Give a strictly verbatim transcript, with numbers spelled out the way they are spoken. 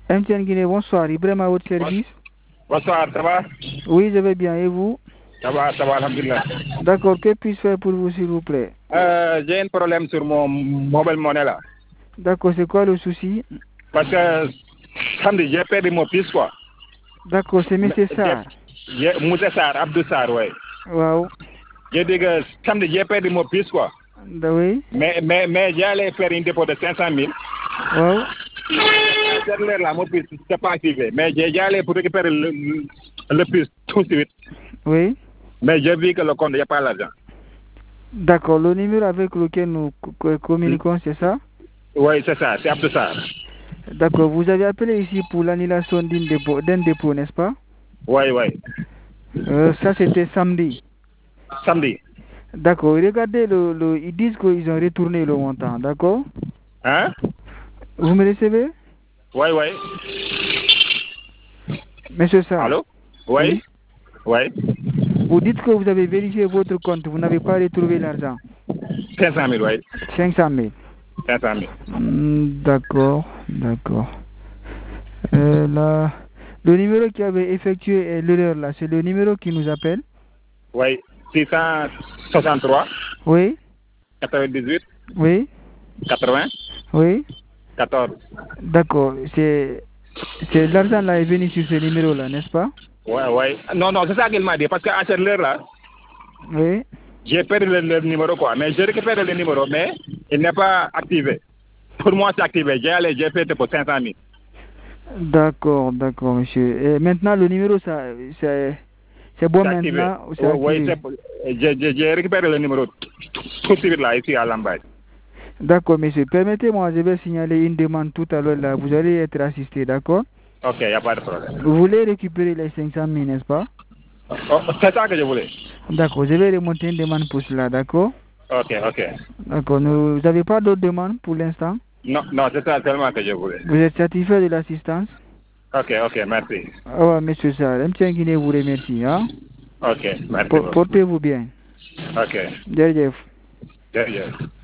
M T N Guinée, bonsoir. Ibrahim à votre service. Bonsoir, ça va? Oui, je vais bien. Et vous? Ça va, ça va, alhamdulillah. D'accord. Que puis-je faire pour vous, s'il vous plaît? Euh, j'ai un problème sur mon mobile money là. D'accord. C'est quoi le souci? Parce que samedi, j'ai perdu mon fils, quoi. D'accord. C'est M. Sarr. Moussa Sarr, Abdou Sarr, ouais. Wow. J'ai dit que samedi, j'ai perdu mon fils, quoi. Oui. Mais, mais, mais j'allais faire un dépôt de cinq cent mille. Wow. Cette heure-là, mon fils n'était pas activé. Mais j'ai allé pour récupérer le, le fils tout de suite. Oui. Mais j'ai vu que le compte, il n'y a pas l'argent. D'accord. Le numéro avec lequel nous communiquons, c'est ça? Oui, c'est ça. C'est Abdou Sarr. D'accord. Vous avez appelé ici pour l'annulation d'un dépôt, d'un dépôt, n'est-ce pas? Oui, oui. Euh, ça, c'était samedi. Samedi. D'accord. Regardez, le, le, ils disent qu'ils ont retourné le montant. D'accord? Hein? Vous me recevez? Oui, oui. Monsieur Sarr. Allô? Oui? Oui. Vous dites que vous avez vérifié votre compte, vous n'avez pas retrouvé l'argent. cinq cent mille, oui. cinq cent mille. cinq cent mille. Hmm, d'accord, d'accord. Euh, là, le numéro qui avait effectué l'erreur là, c'est le numéro qui nous appelle? Oui. six cent soixante-trois. Oui. quatre-vingt-dix-huit. Oui. quatre-vingts. Oui. quatorze. D'accord. C'est c'est l'argent là est venu sur ce numéro là, n'est-ce pas? Oui, oui. Non, non, c'est ça qu'il m'a dit. Parce qu'à cette heure-là, oui. J'ai perdu le, le numéro, quoi. Mais j'ai récupéré le numéro, mais il n'est pas activé. Pour moi, c'est activé. J'ai allé, j'ai fait pour cinq cent mille. D'accord, d'accord, monsieur. Et maintenant, le numéro, ça, c'est, c'est bon maintenant? C'est oh, oui, j'ai, j'ai récupéré le numéro tout de suite là, ici à Lambaye. D'accord, monsieur. Permettez-moi, je vais signaler une demande tout à l'heure là. Vous allez être assisté, d'accord? Ok, il n'y a pas de problème. Vous voulez récupérer les cinq cent mille, n'est-ce pas? Oh, c'est ça que je voulais. D'accord, je vais remonter une demande pour cela, d'accord? Ok, ok. D'accord, vous n'avez pas d'autres demandes pour l'instant? Non, non, c'est ça seulement que je voulais. Vous êtes satisfait de l'assistance? Ok, ok, merci. Ah ouais, monsieur Sarr, M T N Guinée vous remercie, hein? Ok, merci. Portez-vous bien. Ok. Jërëjëf. Jërëjëf.